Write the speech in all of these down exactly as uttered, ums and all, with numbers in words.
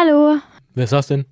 Hallo. Wer ist das denn?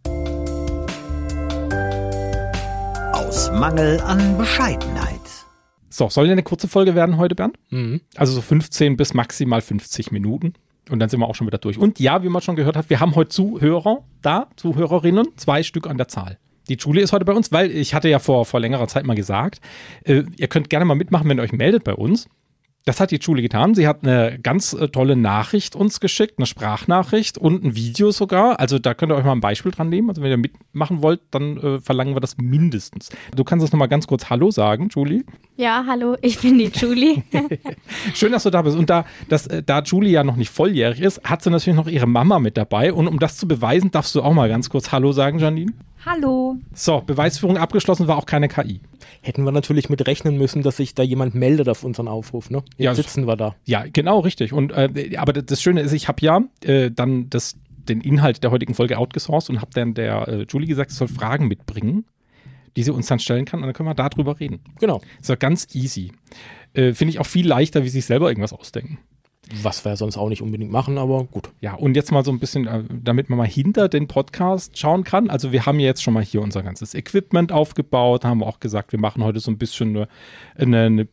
Aus Mangel an Bescheidenheit. So, soll ja eine kurze Folge werden heute, Bernd? Mhm. Also so fünfzehn bis maximal fünfzig Minuten. Und dann sind wir auch schon wieder durch. Und ja, wie man schon gehört hat, wir haben heute Zuhörer da, Zuhörerinnen, zwei Stück an der Zahl. Die Julie ist heute bei uns, weil ich hatte ja vor, vor längerer Zeit mal gesagt, äh, ihr könnt gerne mal mitmachen, wenn ihr euch meldet bei uns. Das hat die Julie getan. Sie hat eine ganz äh, tolle Nachricht uns geschickt, eine Sprachnachricht und ein Video sogar. Also da könnt ihr euch mal ein Beispiel dran nehmen. Also wenn ihr mitmachen wollt, dann äh, verlangen wir das mindestens. Du kannst uns noch mal ganz kurz Hallo sagen, Julie. Ja, hallo, ich bin die Julie. Schön, dass du da bist. Und da, das, äh, da Julie ja noch nicht volljährig ist, hat sie natürlich noch ihre Mama mit dabei. Und um das zu beweisen, darfst du auch mal ganz kurz Hallo sagen, Janine. Hallo. So, Beweisführung abgeschlossen, war auch keine K I. Hätten wir natürlich mit rechnen müssen, dass sich da jemand meldet auf unseren Aufruf, ne? Jetzt Ja, sitzen wir da. Ja, genau, richtig. Und äh, aber das Schöne ist, ich habe ja äh, dann das, den Inhalt der heutigen Folge outgesourced und habe dann der äh, Julie gesagt, sie soll Fragen mitbringen, die sie uns dann stellen kann und dann können wir darüber reden. Genau. Das war ganz easy. Äh, Finde ich auch viel leichter, wie sich selber irgendwas ausdenken. Was wir sonst auch nicht unbedingt machen, aber gut. Ja, und jetzt mal so ein bisschen, äh, damit man mal hinter den Podcast schauen kann. Also wir haben ja jetzt schon mal hier unser ganzes Equipment aufgebaut, haben wir auch gesagt, wir machen heute so ein bisschen eine, eine, eine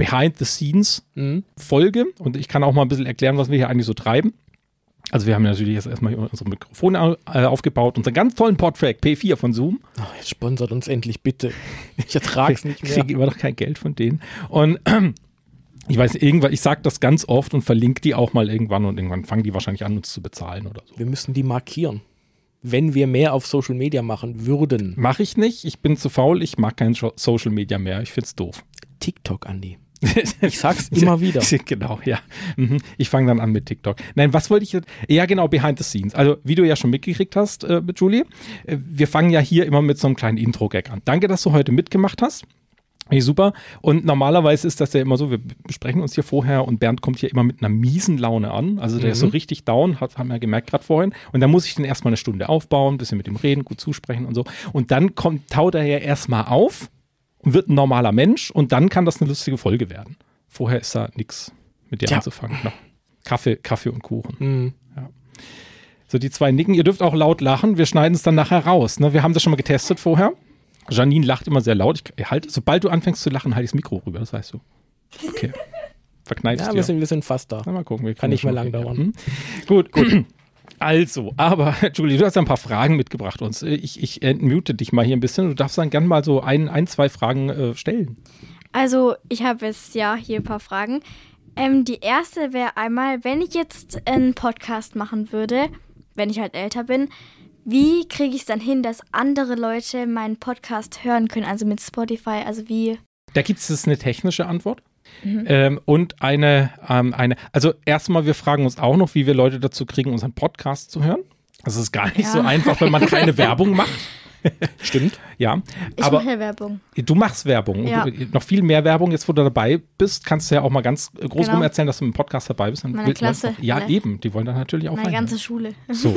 Behind-the-Scenes-Folge. Und ich kann auch mal ein bisschen erklären, was wir hier eigentlich so treiben. Also wir haben natürlich jetzt erstmal unsere Mikrofone äh, aufgebaut, unseren ganz tollen Podtrack P vier von Zoom. Oh, jetzt sponsert uns endlich bitte. Ich ertrage es nicht Ich mehr. kriege immer noch kein Geld von denen. Und ähm, ich weiß, irgendwann, ich sage das ganz oft und verlinke die auch mal irgendwann und irgendwann fangen die wahrscheinlich an, uns zu bezahlen oder so. Wir müssen die markieren. Wenn wir mehr auf Social Media machen würden. Mache ich nicht, ich bin zu faul, ich mag kein Social Media mehr, ich find's doof. TikTok, Andi. Ich sag's immer wieder. Genau, ja. Mhm. Ich fange dann an mit TikTok. Nein, was wollte ich jetzt? Ja, genau, Behind the Scenes. Also, wie du ja schon mitgekriegt hast, äh, mit Julie, äh, wir fangen ja hier immer mit so einem kleinen Intro-Gag an. Danke, dass du heute mitgemacht hast. Hey, super. Und normalerweise ist das ja immer so, wir besprechen uns hier vorher und Bernd kommt hier immer mit einer miesen Laune an. Also der mhm. ist so richtig down, hat, haben wir ja gemerkt gerade vorhin. Und dann muss ich den erstmal eine Stunde aufbauen, ein bisschen mit ihm reden, gut zusprechen und so. Und dann kommt, taut er ja erstmal auf und wird ein normaler Mensch und dann kann das eine lustige Folge werden. Vorher ist da nichts mit dir ja. anzufangen. No. Kaffee, Kaffee und Kuchen. Mhm. Ja. So, die zwei nicken. Ihr dürft auch laut lachen. Wir schneiden es dann nachher raus. Ne? Wir haben das schon mal getestet vorher. Janine lacht immer sehr laut. Ich halt, sobald du anfängst zu lachen, halte ich das Mikro rüber, das weißt du. Okay. Verkneifst ja, dir. Wir sind, wir sind fast da. Na, mal gucken. Wir Kann nicht mehr lang dauern. Hm? Gut, gut. Also, aber Julie, du hast ja ein paar Fragen mitgebracht uns. Ich, ich entmute dich mal hier ein bisschen. Du darfst dann gerne mal so ein, ein zwei Fragen äh, stellen. Also, ich habe jetzt ja hier ein paar Fragen. Ähm, die erste wäre einmal, wenn ich jetzt einen Podcast machen würde, wenn ich halt älter bin, wie kriege ich es dann hin, dass andere Leute meinen Podcast hören können, also mit Spotify, also wie? Da gibt es eine technische Antwort mhm. ähm, und eine, ähm, eine, also erstmal, wir fragen uns auch noch, wie wir Leute dazu kriegen, unseren Podcast zu hören. Das ist gar nicht ja. so einfach, wenn man keine Werbung macht. Stimmt, ja. Ich aber mache ja Werbung. Du machst Werbung. Ja. Und du, noch viel mehr Werbung. Jetzt, wo du dabei bist, kannst du ja auch mal ganz groß genau. rum erzählen, dass du im Podcast dabei bist. Dann Meine Klasse. Auch, ja, ne? Eben. Die wollen dann natürlich auch Meine rein, ganze ja. Schule. So.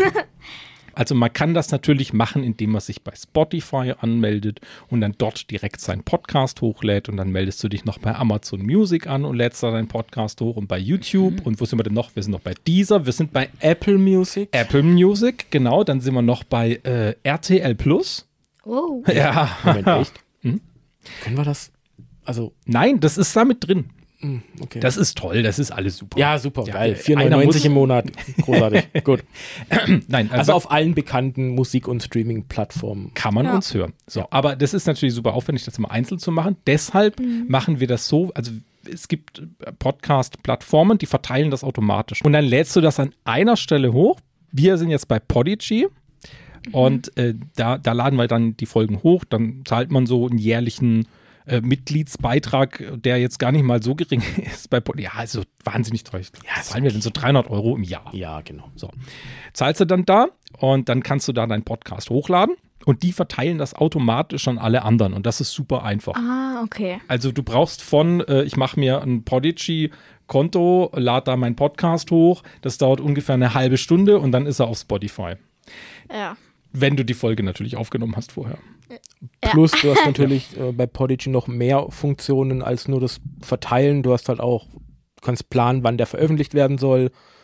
Also man kann das natürlich machen, indem man sich bei Spotify anmeldet und dann dort direkt seinen Podcast hochlädt und dann meldest du dich noch bei Amazon Music an und lädst da deinen Podcast hoch und bei YouTube mhm. und wo sind wir denn noch? Wir sind noch bei Deezer, wir sind bei Apple Music. Apple Music, genau, dann sind wir noch bei äh, R T L Plus. Oh. Ja. Moment, echt? Hm? Können wir das? Also nein, das ist da mit drin. Okay. Das ist toll, das ist alles super. Ja, super, ja, geil. vier neunundneunzig im Monat. Großartig. Gut. Nein, also, also auf allen bekannten Musik- und Streaming-Plattformen. Kann man ja. uns hören. So, aber das ist natürlich super aufwendig, das immer einzeln zu machen. Deshalb mhm. machen wir das so, also es gibt Podcast-Plattformen, die verteilen das automatisch. Und dann lädst du das an einer Stelle hoch. Wir sind jetzt bei Podigy. Mhm. Und äh, da, da laden wir dann die Folgen hoch. Dann zahlt man so einen jährlichen Äh, Mitgliedsbeitrag, der jetzt gar nicht mal so gering ist bei Pod- ja, also wahnsinnig teuer. Ja, zahlen wir denn so dreihundert Euro im Jahr? Ja, genau. So. Zahlst du dann da und dann kannst du da deinen Podcast hochladen und die verteilen das automatisch an alle anderen und das ist super einfach. Ah, okay. Also du brauchst von, äh, ich mache mir ein Podigy-Konto, lade da meinen Podcast hoch, das dauert ungefähr eine halbe Stunde und dann ist er auf Spotify. Ja. Wenn du die Folge natürlich aufgenommen hast vorher. Plus, du hast natürlich äh, bei Podigy noch mehr Funktionen als nur das Verteilen. Du hast halt auch, du kannst planen, wann der veröffentlicht werden soll.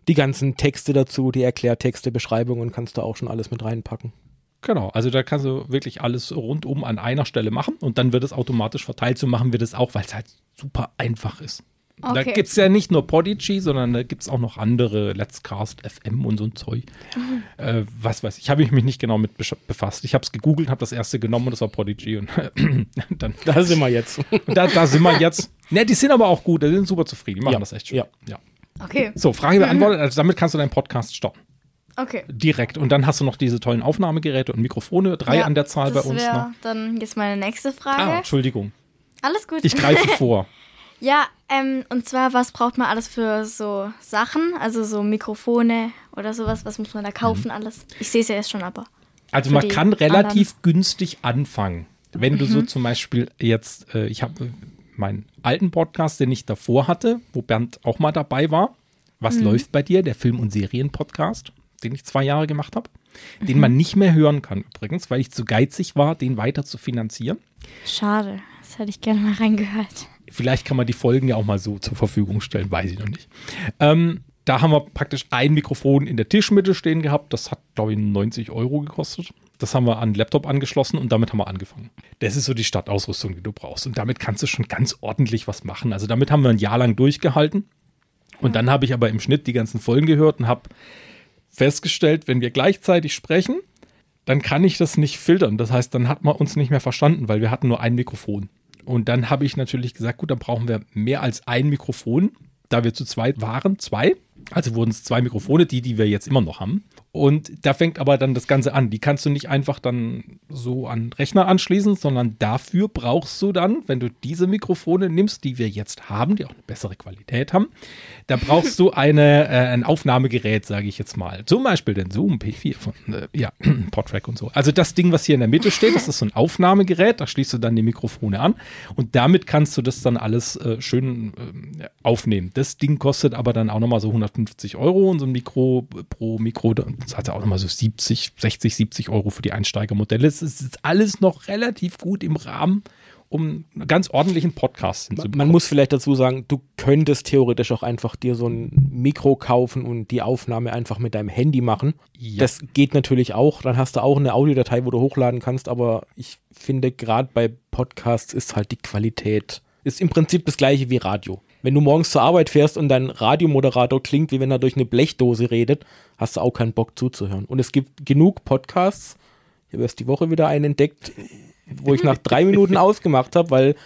die ganzen Texte dazu, die Erklärtexte, Beschreibungen kannst du auch schon alles mit reinpacken. Genau, also da kannst du wirklich alles rundum an einer Stelle machen und dann wird es automatisch verteilt. So machen wir das auch, weil es halt super einfach ist. Okay. Da gibt es ja nicht nur Podigy, sondern da gibt es auch noch andere, Let's Cast F M und so ein Zeug. Mhm. Äh, was weiß ich, habe ich mich nicht genau mit befasst. Ich habe es gegoogelt, habe das erste genommen und das war Podigy. Und dann, da sind wir jetzt. da, da sind wir jetzt. Ne, die sind aber auch gut, die sind super zufrieden, die machen ja. das echt schön. Ja. Ja. Okay. So, Frage beantwortet, also damit kannst du deinen Podcast starten. Okay. Direkt. Und dann hast du noch diese tollen Aufnahmegeräte und Mikrofone, drei ja, an der Zahl bei uns. Das wäre noch. dann jetzt meine nächste Frage. Ah, Entschuldigung. Alles gut. Ich greife vor. Ja, ähm, und zwar, was braucht man alles für so Sachen? Also so Mikrofone oder sowas, was muss man da kaufen, mhm. alles? Ich sehe es ja jetzt schon, aber. Also man kann relativ anderen. günstig anfangen. Wenn mhm. du so zum Beispiel jetzt, äh, ich habe meinen alten Podcast, den ich davor hatte, wo Bernd auch mal dabei war. Was mhm. läuft bei dir? Der Film- und Serien-Podcast, den ich zwei Jahre gemacht habe. Mhm. Den man nicht mehr hören kann übrigens, weil ich zu geizig war, den weiter zu finanzieren. Schade, das hätte ich gerne mal reingehört. Vielleicht kann man die Folgen ja auch mal so zur Verfügung stellen, weiß ich noch nicht. Ähm, da haben wir praktisch ein Mikrofon in der Tischmitte stehen gehabt. Das hat, glaube ich, neunzig Euro gekostet. Das haben wir an den Laptop angeschlossen und damit haben wir angefangen. Das ist so die Startausrüstung, die du brauchst. Und damit kannst du schon ganz ordentlich was machen. Also damit haben wir ein Jahr lang durchgehalten. Und dann habe ich aber im Schnitt die ganzen Folgen gehört und habe festgestellt, wenn wir gleichzeitig sprechen, dann kann ich das nicht filtern. Das heißt, dann hat man uns nicht mehr verstanden, weil wir hatten nur ein Mikrofon. Und dann habe ich natürlich gesagt, gut, dann brauchen wir mehr als ein Mikrofon, da wir zu zweit waren, zwei. Also wurden es zwei Mikrofone, die, die wir jetzt immer noch haben. Und da fängt aber dann das Ganze an. Die kannst du nicht einfach dann so an den Rechner anschließen, sondern dafür brauchst du dann, wenn du diese Mikrofone nimmst, die wir jetzt haben, die auch eine bessere Qualität haben, da brauchst du eine, äh, ein Aufnahmegerät, sage ich jetzt mal. Zum Beispiel den Zoom P vier von, äh, ja, Podtrack und so. Also das Ding, was hier in der Mitte steht, das ist so ein Aufnahmegerät, da schließt du dann die Mikrofone an und damit kannst du das dann alles äh, schön äh, aufnehmen. Das Ding kostet aber dann auch nochmal so hundertfünfzig Euro und so ein Mikro pro Mikro, das hat ja auch nochmal so siebzig, sechzig, siebzig Euro für die Einsteigermodelle. Es ist alles noch relativ gut im Rahmen, um einen ganz ordentlichen Podcast hinzubekommen. Man muss vielleicht dazu sagen, du könntest theoretisch auch einfach dir so ein Mikro kaufen und die Aufnahme einfach mit deinem Handy machen. Ja. Das geht natürlich auch. Dann hast du auch eine Audiodatei, wo du hochladen kannst. Aber ich finde, gerade bei Podcasts ist halt die Qualität, ist im Prinzip das gleiche wie Radio. Wenn du morgens zur Arbeit fährst und dein Radiomoderator klingt, wie wenn er durch eine Blechdose redet, hast du auch keinen Bock zuzuhören. Und es gibt genug Podcasts, ich habe erst die Woche wieder einen entdeckt, wo ich nach drei Minuten ausgemacht habe, weil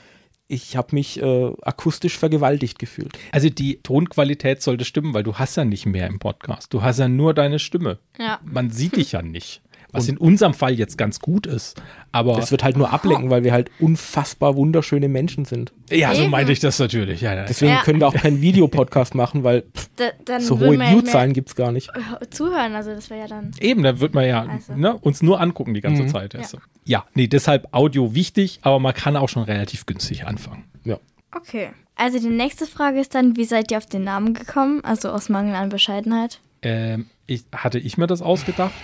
ich habe mich äh, akustisch vergewaltigt gefühlt. Also die Tonqualität sollte stimmen, weil du hast ja nicht mehr im Podcast. Du hast ja nur deine Stimme. Ja. Man sieht dich ja nicht. Was in unserem Fall jetzt ganz gut ist. Aber das wird halt nur ablenken, weil wir halt unfassbar wunderschöne Menschen sind. Ja, so meinte ich das natürlich. Ja, ja. Deswegen ja. können wir auch keinen Videopodcast machen, weil pff, da, dann so hohe View-Zahlen gibt es gar nicht. Zuhören, also das wäre ja dann... Eben, da wird man ja also. ne, uns nur angucken die ganze mhm. Zeit. Also. Ja. ja, nee, deshalb Audio wichtig, aber man kann auch schon relativ günstig anfangen. Ja. Okay. Also die nächste Frage ist dann, wie seid ihr auf den Namen gekommen? Also aus Mangel an Bescheidenheit? Ähm, ich, hatte ich mir das ausgedacht?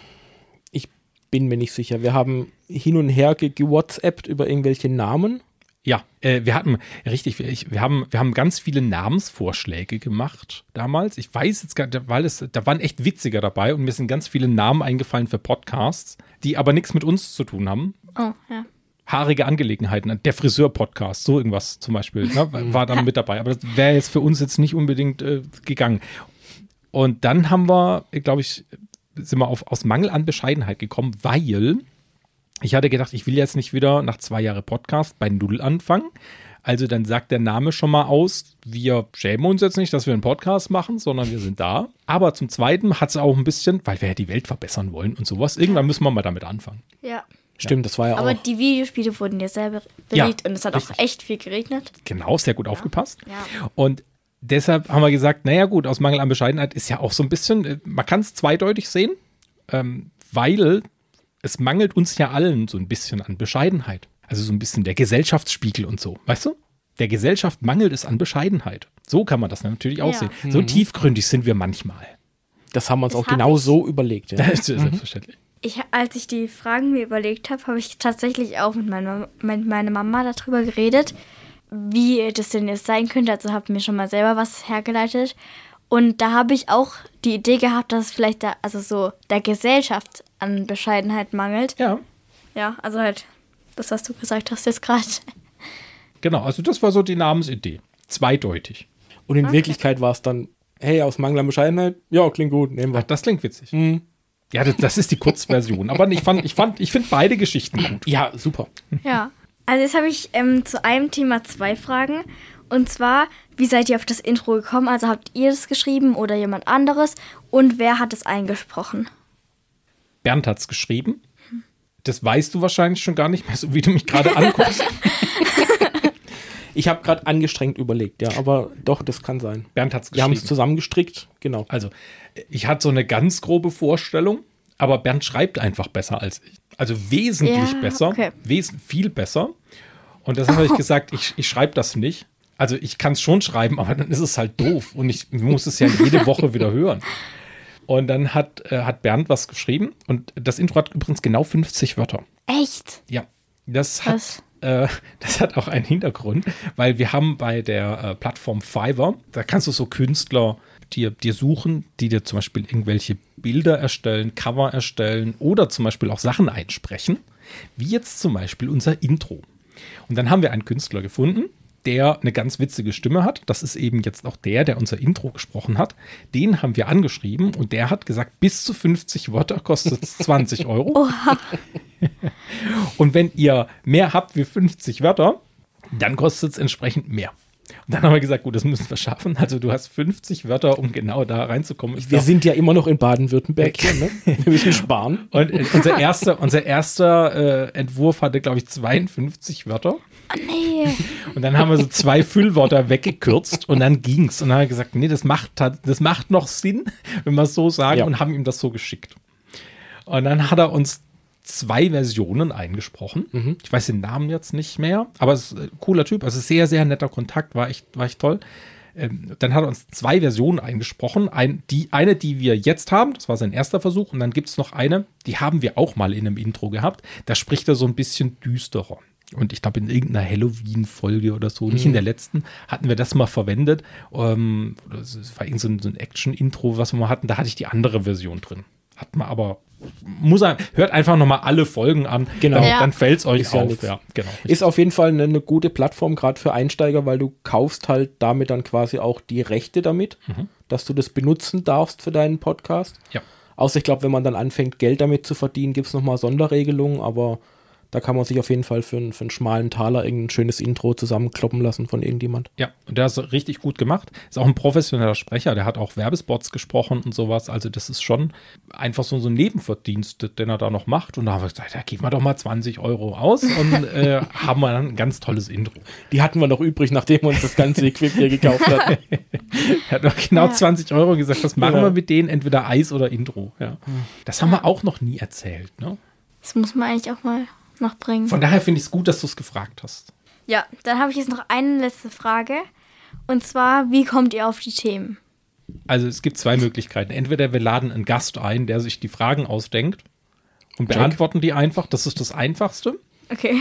Bin mir nicht sicher. Wir haben hin und her ge- gewhatsappt über irgendwelche Namen. Ja, äh, wir hatten, richtig, ich, wir, haben, wir haben ganz viele Namensvorschläge gemacht damals. Ich weiß jetzt gar nicht, weil es, da waren echt witziger dabei und mir sind ganz viele Namen eingefallen für Podcasts, die aber nichts mit uns zu tun haben. Oh, ja. Haarige Angelegenheiten, der Friseur-Podcast, so irgendwas zum Beispiel, ne, war dann mit dabei. Aber das wäre jetzt für uns jetzt nicht unbedingt äh, gegangen. Und dann haben wir, glaube ich, sind wir auf, aus Mangel an Bescheidenheit gekommen, weil ich hatte gedacht, ich will jetzt nicht wieder nach zwei Jahren Podcast bei Null anfangen. Also dann sagt der Name schon mal aus, wir schämen uns jetzt nicht, dass wir einen Podcast machen, sondern wir sind da. Aber zum Zweiten hat es auch ein bisschen, weil wir ja die Welt verbessern wollen und sowas, irgendwann müssen wir mal damit anfangen. Ja. Stimmt, das war ja Aber auch. Aber die Videospiele wurden ja selber belegt ja, und es hat richtig. auch echt viel geregnet. Genau, sehr gut ja. aufgepasst. Ja. Und deshalb haben wir gesagt, naja gut, aus Mangel an Bescheidenheit ist ja auch so ein bisschen, man kann es zweideutig sehen, ähm, weil es mangelt uns ja allen so ein bisschen an Bescheidenheit. Also so ein bisschen der Gesellschaftsspiegel und so, weißt du? Der Gesellschaft mangelt es an Bescheidenheit. So kann man das natürlich auch ja. sehen. So mhm. tiefgründig sind wir manchmal. Das haben wir uns das auch genau ich, so überlegt. Ja. Das ist mhm. selbstverständlich. Ich, als ich die Fragen mir überlegt habe, habe ich tatsächlich auch mit meiner, mit meiner Mama darüber geredet, wie das denn jetzt sein könnte. Also habe mir schon mal selber was hergeleitet. Und da habe ich auch die Idee gehabt, dass es vielleicht da, also so der Gesellschaft an Bescheidenheit mangelt. Ja. Ja, also halt das, was du gesagt hast jetzt gerade. Genau, also das war so die Namensidee. Zweideutig. Und in Okay. Wirklichkeit war es dann, hey, aus Mangel an Bescheidenheit, ja, klingt gut, nehmen Ach, wir. das klingt witzig. Mhm. Ja, das, das ist die Kurzversion. Aber ich fand, ich fand, ich finde beide Geschichten gut. Ja, super. Ja. Also jetzt habe ich ähm, zu einem Thema zwei Fragen. Und zwar, wie seid ihr auf das Intro gekommen? Also habt ihr das geschrieben oder jemand anderes? Und wer hat es eingesprochen? Bernd hat's geschrieben. Das weißt du wahrscheinlich schon gar nicht mehr, so wie du mich gerade anguckst. Ich habe gerade angestrengt überlegt, ja, aber doch, das kann sein. Bernd hat's Wir haben es geschrieben. zusammengestrickt, genau. Also, ich hatte so eine ganz grobe Vorstellung, aber Bernd schreibt einfach besser als ich. Also wesentlich Ja, besser, okay. wes viel besser. Und deshalb habe ich gesagt, ich, ich schreibe das nicht. Also ich kann es schon schreiben, aber dann ist es halt doof und ich muss es ja jede Woche wieder hören. Und dann hat, äh, hat Bernd was geschrieben und das Intro hat übrigens genau fünfzig Wörter. Echt? Ja, das Was? hat, äh, das hat auch einen Hintergrund, weil wir haben bei der äh, Plattform Fiverr, da kannst du so Künstler dir, dir suchen, die dir zum Beispiel irgendwelche Bilder erstellen, Cover erstellen oder zum Beispiel auch Sachen einsprechen, wie jetzt zum Beispiel unser Intro. Und dann haben wir einen Künstler gefunden, der eine ganz witzige Stimme hat. Das ist eben jetzt auch der, der unser Intro gesprochen hat. Den haben wir angeschrieben und der hat gesagt, bis zu fünfzig Wörter kostet es zwanzig Euro. Oha. Und wenn ihr mehr habt wie fünfzig Wörter, dann kostet es entsprechend mehr. Und dann haben wir gesagt, gut, das müssen wir schaffen. Also du hast fünfzig Wörter, um genau da reinzukommen. Ich Wir glaub, sind ja immer noch in Baden-Württemberg hier, ne? Wir müssen sparen. und äh, unser erster, unser erster äh, Entwurf hatte, glaube ich, zweiundfünfzig Wörter. Oh nee. Und dann haben wir so zwei Füllwörter weggekürzt und dann ging's. Und dann haben wir gesagt, nee, das macht, das macht noch Sinn, wenn wir es so sagen, Ja. und haben ihm das so geschickt. Und dann hat er uns zwei Versionen eingesprochen. Mhm. Ich weiß den Namen jetzt nicht mehr, aber es ist ein cooler Typ, also sehr, sehr netter Kontakt, war echt, war echt toll. Ähm, dann hat er uns zwei Versionen eingesprochen. Ein, die, eine, die wir jetzt haben, das war sein erster Versuch, und dann gibt es noch eine, die haben wir auch mal in einem Intro gehabt. Da spricht er so ein bisschen düsterer. Und ich glaube, in irgendeiner Halloween-Folge oder so, nicht in der letzten, hatten wir das mal verwendet. Ähm, das war irgend so ein, so ein Action-Intro, was wir mal hatten. Da hatte ich die andere Version drin. Hat man aber, muss er, hört einfach nochmal alle Folgen an. Genau. Dann, Ja. dann fällt es euch Ist ja auf. nix. Ja, genau. Ist auf jeden Fall eine, eine gute Plattform, gerade für Einsteiger, weil du kaufst halt damit dann quasi auch die Rechte damit, dass du das benutzen darfst für deinen Podcast. Ja. Außer ich glaube, wenn man dann anfängt, Geld damit zu verdienen, gibt es nochmal Sonderregelungen, aber da kann man sich auf jeden Fall für, einen- für einen schmalen Taler irgendein schönes Intro zusammenkloppen lassen von irgendjemand. Ja, und der ist richtig gut gemacht. Ist auch ein professioneller Sprecher, der hat auch Werbespots gesprochen und sowas. Also das ist schon einfach so, so ein Nebenverdienst, den er da noch macht. Und da haben wir gesagt, da geben wir doch mal zwanzig Euro aus und äh, haben wir dann ein ganz tolles Intro. Die hatten wir noch übrig, nachdem wir uns das ganze Equip hier gekauft hat. Er hat noch genau Ja. zwanzig Euro gesagt, was machen Ja. wir mit denen? Entweder Eis oder Intro. Ja. Das haben wir auch noch nie erzählt. Ne? Das muss man eigentlich auch mal noch bringen. Von daher finde ich es gut, dass du es gefragt hast. Ja, dann habe ich jetzt noch eine letzte Frage. Und zwar, wie kommt ihr auf die Themen? Also es gibt zwei Möglichkeiten. Entweder wir laden einen Gast ein, der sich die Fragen ausdenkt und Check. beantworten die einfach. Das ist das Einfachste. Okay.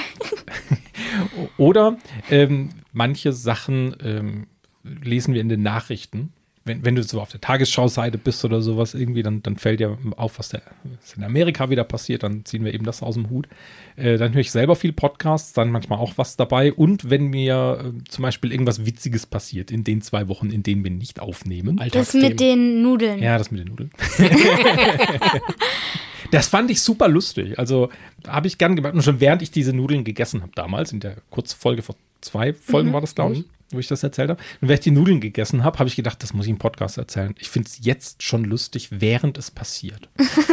Oder ähm, manche Sachen ähm, lesen wir in den Nachrichten. Wenn, wenn du so auf der Tagesschau-Seite bist oder sowas irgendwie, dann, dann fällt dir auf, was, der, was in Amerika wieder passiert. Dann ziehen wir eben das aus dem Hut. Äh, dann höre ich selber viel Podcasts, dann manchmal auch was dabei. Und wenn mir äh, zum Beispiel irgendwas Witziges passiert in den zwei Wochen, in denen wir nicht aufnehmen. Das Alltagsthemen. mit den Nudeln. Ja, das mit den Nudeln. Das fand ich super lustig. Also habe ich gern gemacht. Und schon während ich diese Nudeln gegessen habe damals, in der Kurzfolge vor zwei Folgen war das, glaube ich, wo ich das erzählt habe. Und während ich die Nudeln gegessen habe, habe ich gedacht, das muss ich im Podcast erzählen. Ich finde es jetzt schon lustig, während es passiert.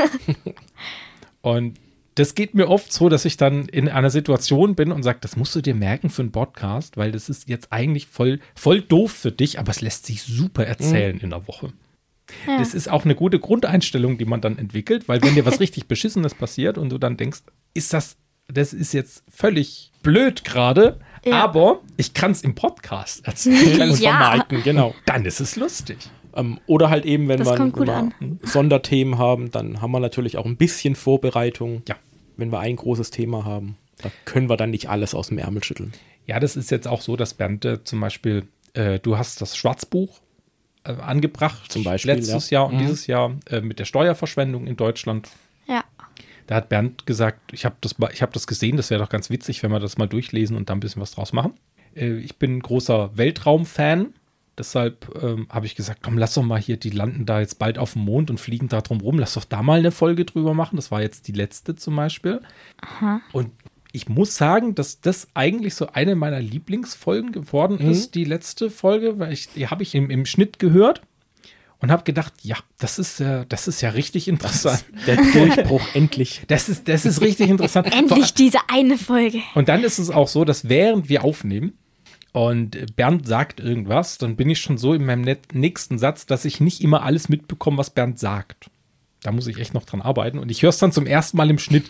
Und das geht mir oft so, dass ich dann in einer Situation bin und sage, das musst du dir merken für einen Podcast, weil das ist jetzt eigentlich voll, voll doof für dich, aber es lässt sich super erzählen in der Woche. Ja. Das ist auch eine gute Grundeinstellung, die man dann entwickelt, weil wenn dir was richtig Beschissenes passiert und du dann denkst, ist das, das ist jetzt völlig blöd gerade, Ja. aber ich kann es im Podcast erzählen. Kann es Ja. vermarkten, genau. Dann ist es lustig. Ähm, oder halt eben, wenn Das wir, kommt gut wenn wir Sonderthemen haben, dann haben wir natürlich auch ein bisschen Vorbereitung. Ja. Wenn wir ein großes Thema haben, da können wir dann nicht alles aus dem Ärmel schütteln. Ja, das ist jetzt auch so, dass Bernd äh, zum Beispiel, äh, du hast das Schwarzbuch äh, angebracht. Zum Beispiel, letztes ja. Jahr und Mhm. dieses Jahr äh, mit der Steuerverschwendung in Deutschland. Ja. Da hat Bernd gesagt, ich habe das, ich hab das gesehen, das wäre doch ganz witzig, wenn wir das mal durchlesen und da ein bisschen was draus machen. Äh, ich bin ein großer Weltraumfan, deshalb ähm, habe ich gesagt, komm, lass doch mal hier, die landen da jetzt bald auf dem Mond und fliegen da drum rum, lass doch da mal eine Folge drüber machen. Das war jetzt die letzte zum Beispiel. Aha. Und ich muss sagen, dass das eigentlich so eine meiner Lieblingsfolgen geworden Mhm. ist, die letzte Folge, weil ich, die habe ich im, im Schnitt gehört. Und habe gedacht, ja, das ist, äh, das ist ja richtig interessant. Der Durchbruch endlich. Das ist, das ist richtig interessant. Endlich diese eine Folge. Und dann ist es auch so, dass während wir aufnehmen und Bernd sagt irgendwas, dann bin ich schon so in meinem net- nächsten Satz, dass ich nicht immer alles mitbekomme, was Bernd sagt. Da muss ich echt noch dran arbeiten. Und ich höre es dann zum ersten Mal im Schnitt.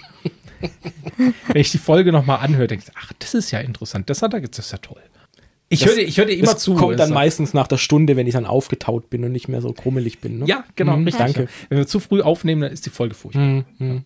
Wenn ich die Folge nochmal anhöre, denke ich, ach, das ist ja interessant. Das hat er, das ist ja toll. Ich Das- höre dir, ich hör dir immer Das zu. kommt dann Also- meistens nach der Stunde, wenn ich dann aufgetaut bin und nicht mehr so krummelig bin. Ne? Ja, genau. Mhm, richtig. danke. Wenn wir zu früh aufnehmen, dann ist die Folge furchtbar. Mhm.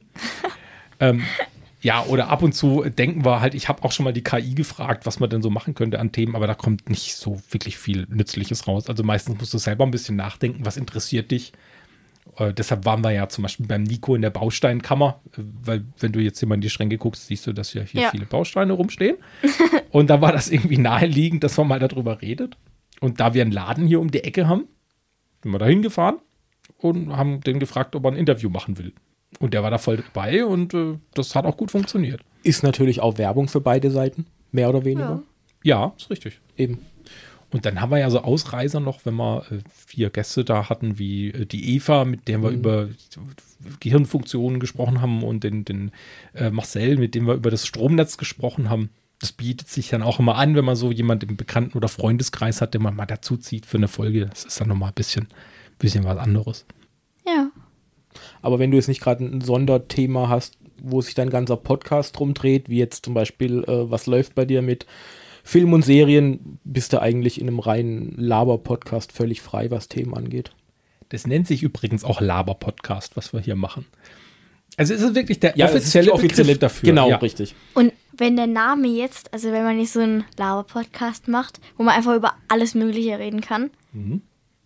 Ähm, ja, oder ab und zu denken wir halt, ich habe auch schon mal die K I gefragt, was man denn so machen könnte an Themen, aber da kommt nicht so wirklich viel Nützliches raus. Also meistens musst du selber ein bisschen nachdenken, was interessiert dich. Äh, deshalb waren wir ja zum Beispiel beim Nico in der Bausteinkammer, äh, weil wenn du jetzt hier mal in die Schränke guckst, siehst du, dass ja hier Ja. viele Bausteine rumstehen. Und da war das irgendwie naheliegend, dass man mal darüber redet. Und da wir einen Laden hier um die Ecke haben, sind wir da hingefahren und haben den gefragt, ob er ein Interview machen will. Und der war da voll dabei und äh, das hat auch gut funktioniert. Ist natürlich auch Werbung für beide Seiten, mehr oder weniger. Ja. Ja, ist richtig. Eben. Und dann haben wir ja so Ausreißer noch, wenn wir äh, vier Gäste da hatten, wie äh, die Eva, mit der wir über Gehirnfunktionen gesprochen haben, und den, den äh, Marcel, mit dem wir über das Stromnetz gesprochen haben. Das bietet sich dann auch immer an, wenn man so jemanden im Bekannten- oder Freundeskreis hat, den man mal dazu zieht für eine Folge. Das ist dann nochmal ein bisschen, bisschen was anderes. Ja. Aber wenn du jetzt nicht gerade ein Sonderthema hast, wo sich dein ganzer Podcast drum dreht, wie jetzt zum Beispiel, äh, was läuft bei dir mit Film und Serien, bist du eigentlich in einem reinen Laber-Podcast völlig frei, was Themen angeht. Das nennt sich übrigens auch Laber-Podcast, was wir hier machen. Also es ist wirklich der Ja, das ist offizielle, der offizielle Begriff dafür. Genau, ja. richtig. Und wenn der Name jetzt, also wenn man nicht so einen Laber-Podcast macht, wo man einfach über alles Mögliche reden kann, Mhm.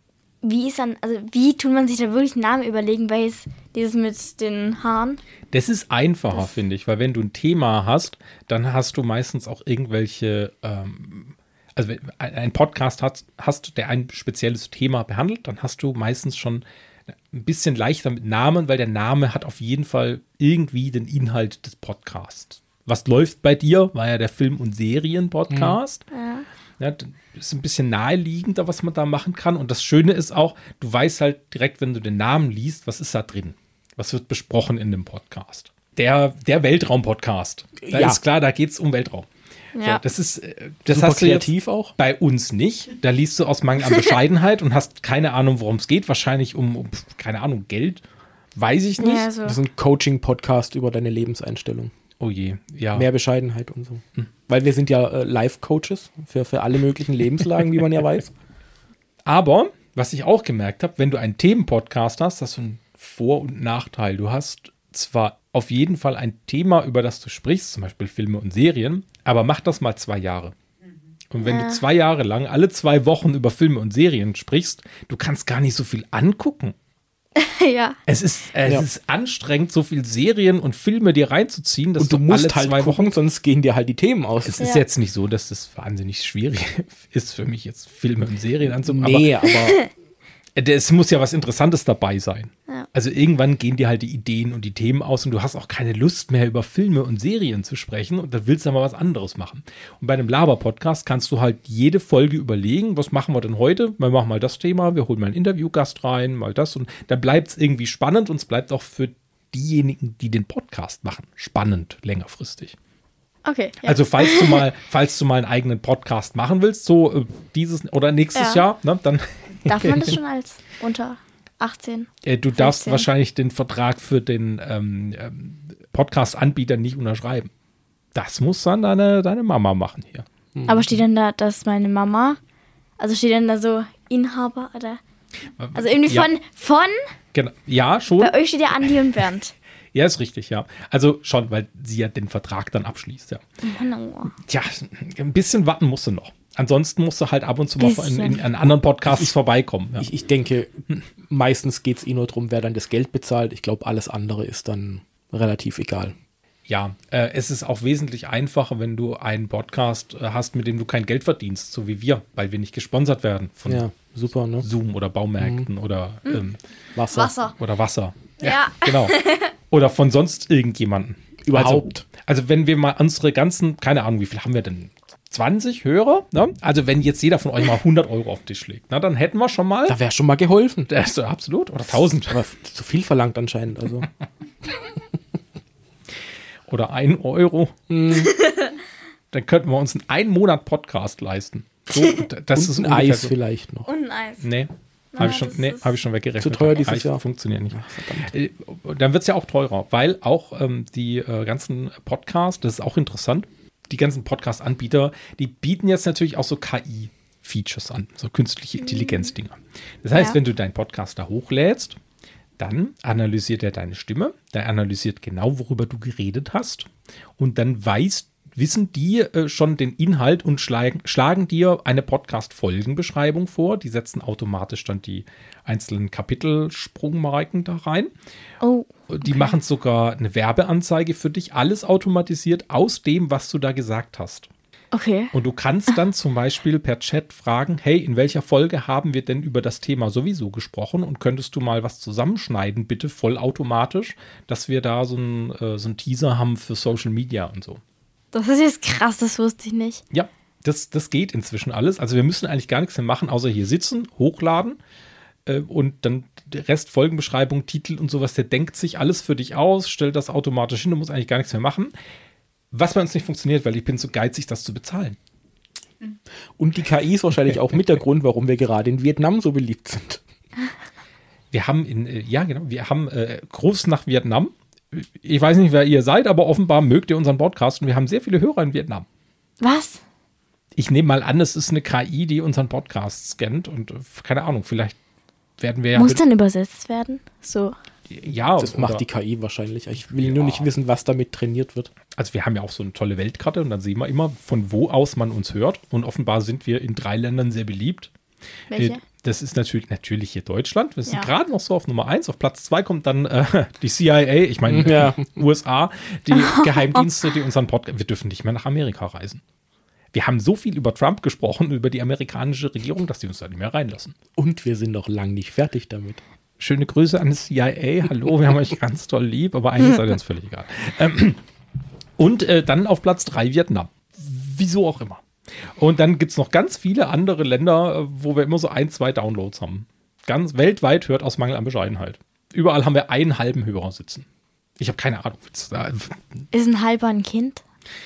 wie ist dann, also wie tut man sich da wirklich einen Namen überlegen, weil es dieses mit den Haaren? Das ist einfacher, finde ich, weil wenn du ein Thema hast, dann hast du meistens auch irgendwelche, ähm, also wenn ein ein Podcast hast, hast, der ein spezielles Thema behandelt, dann hast du meistens schon ein bisschen leichter mit Namen, weil der Name hat auf jeden Fall irgendwie den Inhalt des Podcasts. Was läuft bei dir? War ja der Film- und Serien-Podcast. Ja. Ja, das ist ein bisschen naheliegender, was man da machen kann. Und das Schöne ist auch, du weißt halt direkt, wenn du den Namen liest, was ist da drin? Was wird besprochen in dem Podcast? Der, der Weltraum-Podcast. Da Ja. ist klar, da geht es um Weltraum. Ja. So, das ist, äh, das Super hast du jetzt kreativ auch. bei uns nicht. Da liest du aus Mangel an Bescheidenheit und hast keine Ahnung, worum es geht. Wahrscheinlich um, um, keine Ahnung, Geld. Weiß ich nicht. Ja, so. Das ist ein Coaching-Podcast über deine Lebenseinstellung. Oh je, ja. Mehr Bescheidenheit und so. Weil wir sind ja äh, Life-Coaches für, für alle möglichen Lebenslagen, wie man ja weiß. Aber, was ich auch gemerkt habe, wenn du einen Themenpodcast hast, hast du einen Vor- und Nachteil. Du hast zwar auf jeden Fall ein Thema, über das du sprichst, zum Beispiel Filme und Serien, aber mach das mal zwei Jahre. Und wenn Ja. du zwei Jahre lang alle zwei Wochen über Filme und Serien sprichst, du kannst gar nicht so viel angucken. ja. Es ist, es Ja. ist anstrengend, so viel Serien und Filme dir reinzuziehen, dass Und du alle musst halt zwei gucken, sonst gehen dir halt die Themen aus. Es ist Ja. jetzt nicht so, dass das wahnsinnig schwierig ist für mich, jetzt Filme und Serien anzugucken. Nee, aber Aber es muss ja was Interessantes dabei sein. Ja. Also irgendwann gehen dir halt die Ideen und die Themen aus und du hast auch keine Lust mehr, über Filme und Serien zu sprechen und da willst du mal was anderes machen. Und bei einem Laber-Podcast kannst du halt jede Folge überlegen, was machen wir denn heute? Wir machen mal das Thema, wir holen mal einen Interviewgast rein, mal das, und dann bleibt es irgendwie spannend und es bleibt auch für diejenigen, die den Podcast machen, spannend längerfristig. Okay. Ja. Also falls du mal, falls du mal einen eigenen Podcast machen willst, so äh, dieses oder nächstes Ja. Jahr, ne, dann Darf man das schon als unter achtzehn? äh, du darfst fünfzehn? wahrscheinlich den Vertrag für den ähm, ähm, Podcast-Anbieter nicht unterschreiben. Das muss dann deine, deine Mama machen hier. Aber steht denn da, dass meine Mama, also steht denn da so Inhaber oder? Also irgendwie Ja. von, von, Genau. Ja, schon. bei euch steht ja Andi und Bernd. Ja, ist richtig, ja. Also schon, weil sie ja den Vertrag dann abschließt, ja. Mann, oh. Tja, ein bisschen warten musst du noch. Ansonsten musst du halt ab und zu mal in, in, in anderen Podcasts vorbeikommen. Ja. Ich, ich denke, meistens geht es eh nur darum, wer dann das Geld bezahlt. Ich glaube, alles andere ist dann relativ egal. Ja, äh, es ist auch wesentlich einfacher, wenn du einen Podcast äh, hast, mit dem du kein Geld verdienst, so wie wir, weil wir nicht gesponsert werden von Ja, super, ne? Zoom oder Baumärkten mhm. oder ähm, Wasser. Wasser. Oder Wasser. Ja. Genau. Oder von sonst irgendjemanden. Überhaupt. Also, also wenn wir mal unsere ganzen, keine Ahnung, wie viel haben wir denn? zwanzig Hörer? Ne? Also wenn jetzt jeder von euch mal hundert Euro auf den Tisch legt, na, dann hätten wir schon mal. Da wäre schon mal geholfen. Das ist absolut. Oder tausend. Aber zu viel verlangt anscheinend. Also. Oder ein Euro. Mm. Dann könnten wir uns einen Monat Podcast leisten. So, das Und ist ein ungefähr Eis so. vielleicht noch. Und ein Eis. Nee. Na, Habe ich, schon, das nee, ist hab ich schon weggerechnet. zu teuer dieses Reicht, Jahr. Funktioniert nicht. Ach, Äh, Dann wird es ja auch teurer, weil auch ähm, die äh, ganzen Podcasts, das ist auch interessant, die ganzen Podcast-Anbieter, die bieten jetzt natürlich auch so K I-Features an, so künstliche Intelligenz-Dinger. Das heißt, Ja. wenn du deinen Podcast da hochlädst, dann analysiert er deine Stimme, der analysiert genau, worüber du geredet hast und dann weiß, wissen die äh, schon den Inhalt und schlagen, schlagen dir eine Podcast-Folgenbeschreibung vor. Die setzen automatisch dann die einzelnen Kapitelsprungmarken da rein. Oh. Die machen sogar eine Werbeanzeige für dich, alles automatisiert aus dem, was du da gesagt hast. Okay. Und du kannst dann zum Beispiel per Chat fragen, hey, in welcher Folge haben wir denn über das Thema sowieso gesprochen und könntest du mal was zusammenschneiden, bitte vollautomatisch, dass wir da so einen äh, so einen Teaser haben für Social Media und so. Das ist jetzt krass, das wusste ich nicht. Ja, das, das geht inzwischen alles. Also wir müssen eigentlich gar nichts mehr machen, außer hier sitzen, hochladen äh, und dann der Rest, Folgenbeschreibung, Titel und sowas, der denkt sich alles für dich aus, stellt das automatisch hin, du musst eigentlich gar nichts mehr machen. Was bei uns nicht funktioniert, weil ich bin zu geizig, das zu bezahlen. Und die K I ist wahrscheinlich auch mit der Grund, warum wir gerade in Vietnam so beliebt sind. Wir haben in, äh, ja genau, wir haben äh, Gruß nach Vietnam. Ich weiß nicht, wer ihr seid, aber offenbar mögt ihr unseren Podcast und wir haben sehr viele Hörer in Vietnam. Was? Ich nehme mal an, es ist eine K I, die unseren Podcast scannt und äh, keine Ahnung, vielleicht werden wir ja. Muss mit, dann übersetzt werden? So. ja, Das oder, macht die K I wahrscheinlich. Ich will Ja. nur nicht wissen, was damit trainiert wird. Also wir haben ja auch so eine tolle Weltkarte und dann sehen wir immer, von wo aus man uns hört. Und offenbar sind wir in drei Ländern sehr beliebt. Welche? Äh, Das ist natürlich, natürlich hier Deutschland. Wir sind Ja. gerade noch so auf Nummer eins. Auf Platz zwei kommt dann äh, die C I A, ich meine Ja. U S A, die Geheimdienste, die unseren Podcast. Wir dürfen nicht mehr nach Amerika reisen. Wir haben so viel über Trump gesprochen, über die amerikanische Regierung, dass die uns da nicht mehr reinlassen. Und wir sind noch lang nicht fertig damit. Schöne Grüße an die C I A. Hallo, wir haben euch ganz toll lieb, aber eigentlich seid ihr uns völlig egal. Ähm, und äh, dann auf Platz drei Vietnam. Wieso auch immer. Und dann gibt es noch ganz viele andere Länder, wo wir immer so ein, zwei Downloads haben. Ganz weltweit hört aus Mangel an Bescheidenheit. Überall haben wir einen halben Hörer sitzen. Ich habe keine Ahnung. Ist ein halber ein Kind?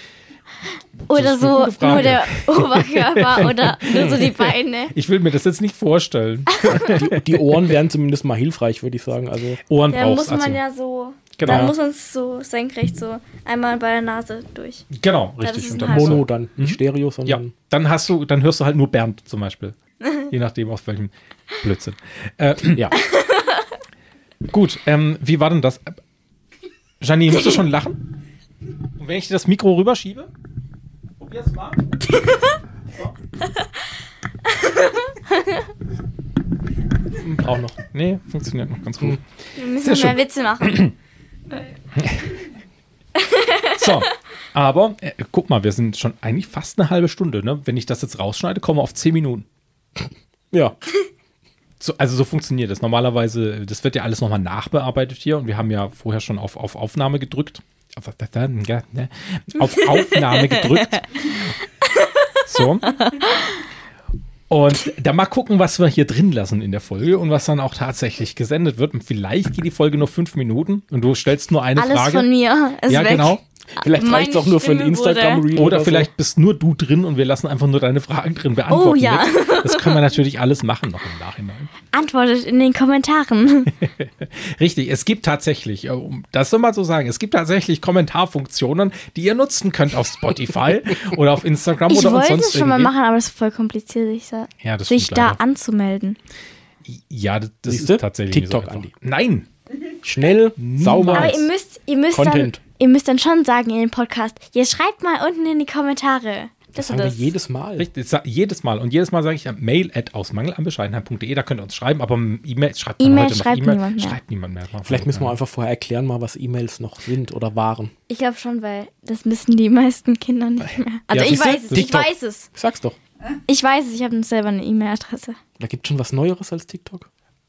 Oder ist eine so gute Frage. nur der Oberkörper oder nur so die Beine? Ich will mir das jetzt nicht vorstellen. Die, die Ohren wären zumindest mal hilfreich, würde ich sagen. Also Ohren Da brauchst muss man also. ja so, Genau. da muss man es so senkrecht so einmal bei der Nase durch. Genau, das richtig. ist Und ein dann halber. Mono dann, nicht Stereo, Ja, sondern dann hast du, dann hörst du halt nur Bernd zum Beispiel. Je nachdem, aus welchem Blödsinn. Äh, ja. Gut, ähm, wie war denn das? Janine, musst du schon lachen? Und wenn ich dir das Mikro rüberschiebe? Probier's mal. So. Auch noch. Nee, funktioniert noch ganz gut. Wir müssen Sehr mehr schön. Witze machen. So, aber äh, guck mal, wir sind schon eigentlich fast eine halbe Stunde. Ne? Wenn ich das jetzt rausschneide, kommen wir auf zehn Minuten. Ja. So, also so funktioniert das. Normalerweise, das wird ja alles nochmal nachbearbeitet hier und wir haben ja vorher schon auf, auf Aufnahme gedrückt. Auf, auf Aufnahme gedrückt. So. Und dann mal gucken, was wir hier drin lassen in der Folge und was dann auch tatsächlich gesendet wird. Und vielleicht geht die Folge nur fünf Minuten und du stellst nur eine Alles Frage. von mir ist ja, weg. genau. Vielleicht Meine reicht es auch nur für ein Stimme Instagram-Reel. Oder so. vielleicht bist nur du drin und wir lassen einfach nur deine Fragen drin beantworten. Oh ja. Mit. Das können wir natürlich alles machen noch im Nachhinein. Antwortet in den Kommentaren. Richtig, es gibt tatsächlich, um das soll mal so sagen, es gibt tatsächlich Kommentarfunktionen, die ihr nutzen könnt auf Spotify oder auf Instagram Ich oder und wollte sonst es schon mal irgendwie. machen, aber es ist voll kompliziert, sich, da- Ja, das sich stimmt da leider. anzumelden. Ja, das, das Siehste? ist tatsächlich TikTok, nicht so einfach. Andi. Nein, Schnell, sauber. Aber ihr müsst, ihr müsst dann, Content. ihr müsst dann schon sagen in dem Podcast, ihr schreibt mal unten in die Kommentare. Das Das sagen und wir das. jedes Mal. Richtig, sa- jedes Mal. Und jedes Mal sage ich ja mail at ausmangelanbescheidenheit punkt de, da könnt ihr uns schreiben, aber E-Mail schreibt man E-Mail heute noch schreibt E-Mail. niemand mehr. Schreibt niemand mehr. Vielleicht müssen wir einfach vorher erklären, mal, was E-Mails noch sind oder waren. Ich glaube schon, weil das wissen die meisten Kinder nicht mehr. Also Ja, ich siehst du? weiß es, ich TikTok. weiß es. Sag's doch. Ich weiß es, ich habe selber eine E-Mail-Adresse. Da gibt schon was Neueres als TikTok.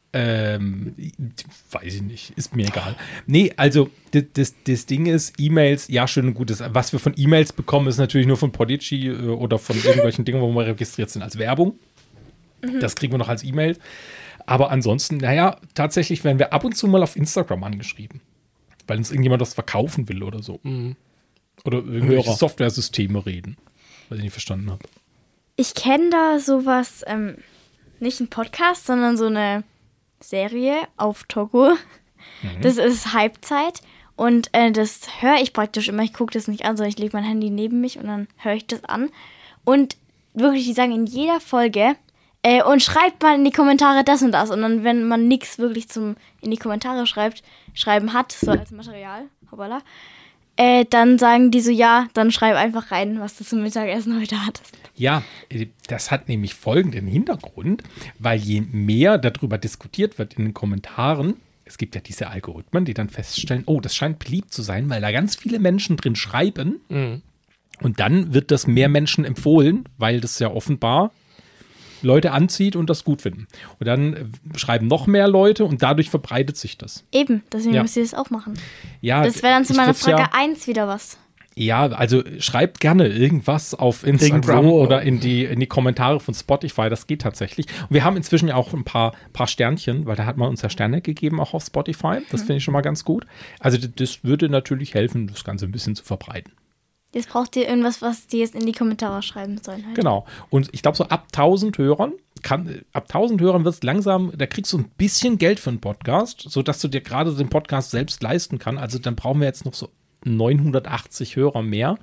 Ähm, weiß ich nicht, ist mir egal. Nee, also das, das, das Ding ist, E-Mails, ja, schön und gut. Das, was wir von E-Mails bekommen, ist natürlich nur von Podigy äh, oder von irgendwelchen Dingen, wo wir registriert sind als Werbung. Mhm. Das kriegen wir noch als E-Mail. Aber ansonsten, naja, tatsächlich werden wir ab und zu mal auf Instagram angeschrieben, weil uns irgendjemand was verkaufen will oder so. Mhm. Oder irgendwelche Hörer. Software-Systeme reden, was ich nicht verstanden habe. Ich kenne da sowas, ähm, nicht ein Podcast, sondern so eine Serie auf Togo. Mhm. Das ist Halbzeit und äh, das höre ich praktisch immer. Ich gucke das nicht an, sondern ich lege mein Handy neben mich und dann höre ich das an. Und wirklich, die sagen in jeder Folge, äh, und schreibt mal in die Kommentare das und das. Und dann, wenn man nichts wirklich zum in die Kommentare schreibt, schreiben hat, so als Material, hoppala, äh, dann sagen die so, ja, dann schreib einfach rein, was du zum Mittagessen heute hattest. Ja, das hat nämlich folgenden Hintergrund, weil je mehr darüber diskutiert wird in den Kommentaren, es gibt ja diese Algorithmen, die dann feststellen, oh, das scheint beliebt zu sein, weil da ganz viele Menschen drin schreiben. Mhm. Und dann wird das mehr Menschen empfohlen, weil das ja offenbar Leute anzieht und das gut finden. Und dann schreiben noch mehr Leute und dadurch verbreitet sich das. Eben, deswegen Ja. müsst ihr das auch machen. Ja, Das wäre dann zu ich meiner würd's Frage ja, eins wieder was. Ja, also schreibt gerne irgendwas auf Instagram Irgendwo. oder in die, in die Kommentare von Spotify, das geht tatsächlich. Und wir haben inzwischen ja auch ein paar, paar Sternchen, weil da hat man uns ja Sterne gegeben, auch auf Spotify. Das finde ich schon mal ganz gut. Also das, das würde natürlich helfen, das Ganze ein bisschen zu verbreiten. Jetzt braucht ihr irgendwas, was die jetzt in die Kommentare schreiben sollen. Halt. Genau. Und ich glaube, so ab tausend Hörern, kann, ab tausend Hörern wird es langsam, da kriegst du ein bisschen Geld für einen Podcast, sodass du dir gerade den Podcast selbst leisten kannst. Also dann brauchen wir jetzt noch so neunhundertachtzig Hörer mehr.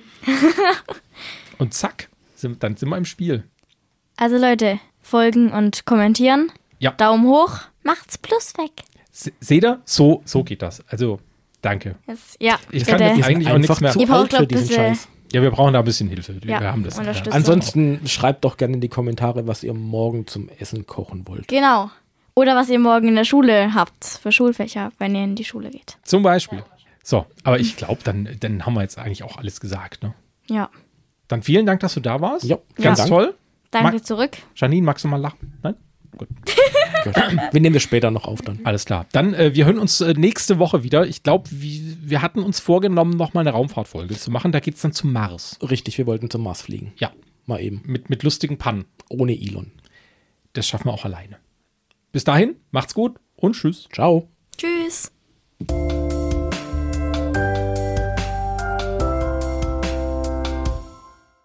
Und zack, sind, dann sind wir im Spiel. Also Leute, folgen und kommentieren. Ja. Daumen hoch, macht's plus weg. Se- Seht ihr? So, so geht das. Also, danke. Jetzt, ja, Ich kann bitte. jetzt eigentlich auch nichts mehr. zu Ihr braucht, alt für glaub, diesen diese- Scheiß. Ja, wir brauchen da ein bisschen Hilfe. Ja, wir haben das. Unterstützung. Ansonsten schreibt doch gerne in die Kommentare, was ihr morgen zum Essen kochen wollt. Genau. Oder was ihr morgen in der Schule habt, für Schulfächer, wenn ihr in die Schule geht. Zum Beispiel. So, aber ich glaube, dann, dann haben wir jetzt eigentlich auch alles gesagt. Ne? Ja. Dann vielen Dank, dass du da warst. Ja, Ganz ja. toll. Danke Mag- zurück. Janine, magst du mal lachen? Nein? Gut. Gut. Wir nehmen wir später noch auf dann. Alles klar. Dann, äh, wir hören uns äh, nächste Woche wieder. Ich glaube, wir, wir hatten uns vorgenommen, nochmal eine Raumfahrtfolge zu machen. Da geht es dann zum Mars. Richtig, wir wollten zum Mars fliegen. Ja, Mal eben. mit, mit lustigen Pannen. Ohne Elon. Das schaffen wir auch alleine. Bis dahin, macht's gut und tschüss. Ciao. Tschüss.